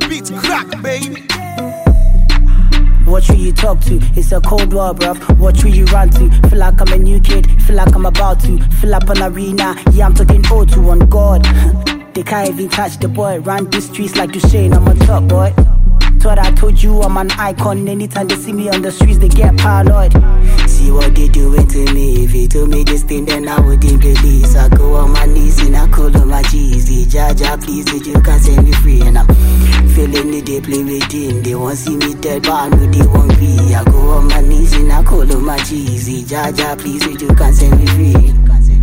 beats crack, baby. What will you talk to? It's a cold war, bruv. What will you run to? Feel like I'm a new kid, feel like I'm about to fill up an arena. Yeah, I'm talking O2 on God. They can't even catch the boy. Run the streets like Duchesne, I'm on top, boy. Thought I told you I'm an icon. Anytime they see me on the streets, they get paranoid. See what they doing to me. If you told me this thing, then I wouldn't believe. So I go on my knees and I call on my G's. Jaja, please, that you can set me free. And I'm feeling it, they play with him. They won't see me dead, but I know they won't be. I go on my knees and I call on my G's. Jaja, please, that you can set me free.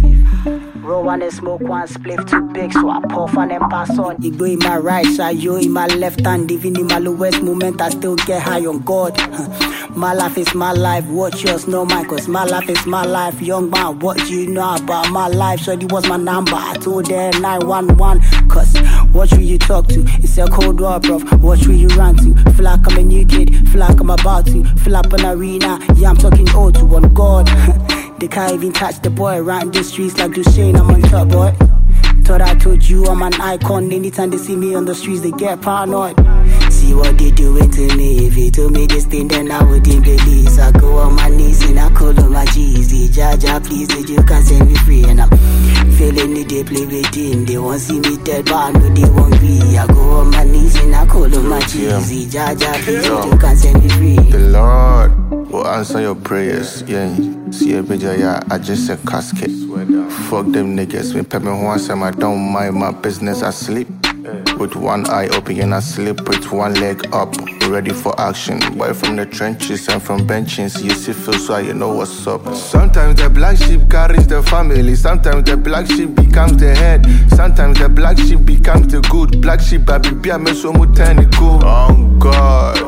Roll one and smoke one spliff too big, so I puff and then pass on. Igbo in my right side, yo in my left hand. Even in my lowest moment, I still get high on God. My life is my life, watch yours, no mine. Cause my life is my life, young man, what do you know about my life? Shorty was my number, I told her 911. Cause what will you talk to? It's a cold war, bruv, what will you run to? Feel like I'm a new kid, feel like I'm about to fill up an arena. Yeah, I'm talking O2 on God. They can't even catch the boy. Round the streets like Duchesne, I'm on top, boy. Thought I told you I'm an icon. Anytime they see me on the streets, they get paranoid. See what they doing to me. If you told me this thing, then I wouldn't believe. So I go on my knees and I call on my G's. Jaja, please, that you can set me free. And I'm feeling it, they play with him. They won't see me dead, but I know they won't be. I go on my knees and I call on my G's. Jaja, please, that you can set me free. The Lord will answer your prayers. Yeah, see a major, yeah, I just said casket. Fuck them niggas. Me pep me once and I don't mind my business. I sleep with one eye open and I sleep with one leg up, ready for action. Boy from the trenches and from benches, you see feel so you know what's up. Sometimes the black sheep carries the family. Sometimes the black sheep becomes the head. Sometimes the black sheep becomes the good. Black sheep baby be a mess so much good. Oh God.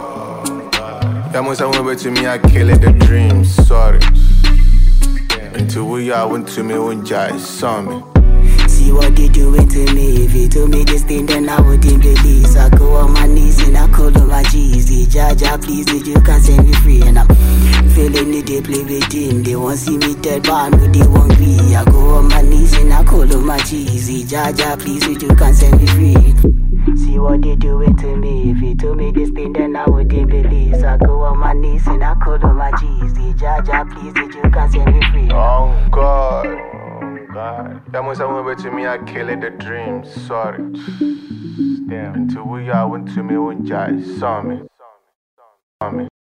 Yeah, most I went to me, I killed the dreams. Sorry. Until we are went to me when Jai saw me. See what they doing to me. If you told me this thing, then I wouldn't believe. So I go on my knees and I call on my G's. Jaja, please, that you can set me free. And I'm feeling it, they play with him. They won't see me dead, but I know they won't be. I go on my knees and I call on my G's. Jaja, please, that you can set me free. See what they doing to me. If you told me this thing, then I wouldn't believe. So I go on my knees and I call on my G's. Jaja, please, that you can set me free. Oh God. Yeah, most I went to me, I killed the dreams. Sorry. Damn. Until we are went to me when Jai saw me.